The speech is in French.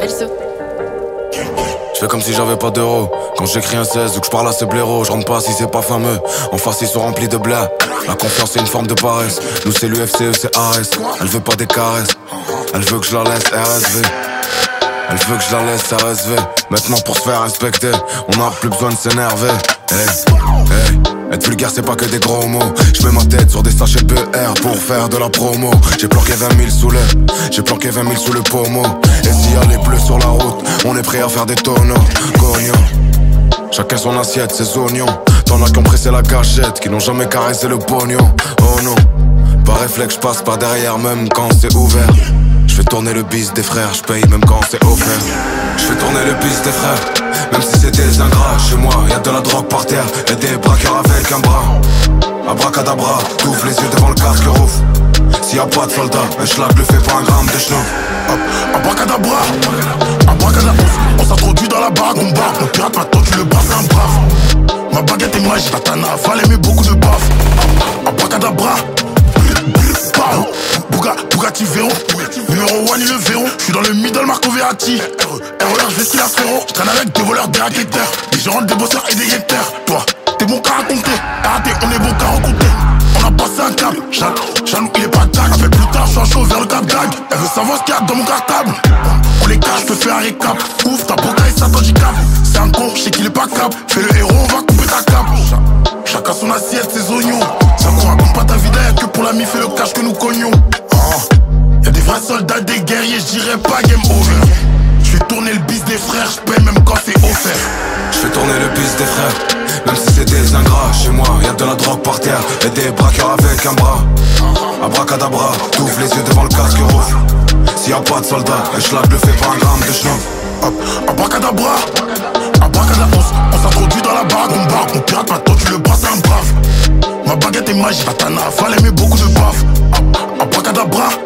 Je fais comme si j'avais pas d'euros. Quand j'écris un 16 ou que je parle à ce blaireau, je rentre pas si c'est pas fameux. En face ils sont remplis de blé. La confiance c'est une forme de paresse. Nous c'est l'UFC, eux c'est Ares. Elle veut pas des caresses, elle veut que je la laisse RSV. Elle veut que je la laisse RSV. Maintenant pour se faire respecter, on n'a plus besoin de s'énerver. Hey, être vulgaire c'est pas que des gros mots. Je mets ma tête sur des sachets BR pour faire de la promo. J'ai planqué 20 000 sous j'ai planqué 20 000 sous le pommeau. Et s'il y a les bleus sur la route, on est prêt à faire des tonneaux. Cognon, chacun son assiette, ses oignons. T'en as qui ont pressé la gâchette, qui n'ont jamais caressé le pognon. Oh non, par réflexe, je passe par derrière même quand c'est ouvert. Je fais tourner le bis des frères, je paye même quand c'est offert. Je fais tourner le bis des frères, même si c'est des ingrats. Chez moi, y'a de la drogue par terre et des braqueurs avec un bras. Abracadabra, t'ouvres les yeux devant le casque rouf. S'il y a pas de soldat, un schlag le fait pas un gramme de schnouf. Abracadabra, abracadabra, on s'introduit dans la baraque, on barre. Mon pirate maintenant tu le bats, c'est un brave. Ma baguette est magique, ta navale aimait beaucoup de baffes. Abracadabra, Bugatti Veyron, numéro 1 il le verront. J'suis dans le middle Marco Verratti. RER je vais skill à frérot. J'traîne avec des voleurs, des racketeurs, des gérants, des bosseurs et des guetteurs. Toi, t'es bon qu'à raconter, raté, on est bon qu'à rencontrer. On a passé un cap, Jaloux il est pas tag. Appelle plus tard, j'suis en chaud vers le cap d'ag. Elle veut savoir ce qu'il y a dans mon cartable. On les cache, j'peux faire un récap. Ouf, ta boca et ça handicap. C'est un con, j'sais qu'il est pas cap. Fais le héros, on va couper ta cape. Chacun son assiette, ses oignons. Ça qu'on raconte pas ta vie d'ailleurs que pour l'ami, fais le cash que nous cognons. Y'a des vrais soldats, des guerriers, j'dirais pas game over. J'fais tourner le bis des frères, j'paye même quand c'est offert. J'fais tourner le bis des frères, même si c'est des ingrats. Chez moi, y'a de la drogue par terre et des braqueurs avec un bras. Abracadabra, t'ouvres les yeux devant le casque rouge. S'il y a pas de soldats, un schlag le fait pas un gramme de schnouf. Abracadabra, abracadabra, on s'introduit dans la baraque, on barre. Mon pirate maintenant tu le bras, c'est un brave. Ma baguette est magique, ta navale aimait beaucoup de baffes. Abracadabra.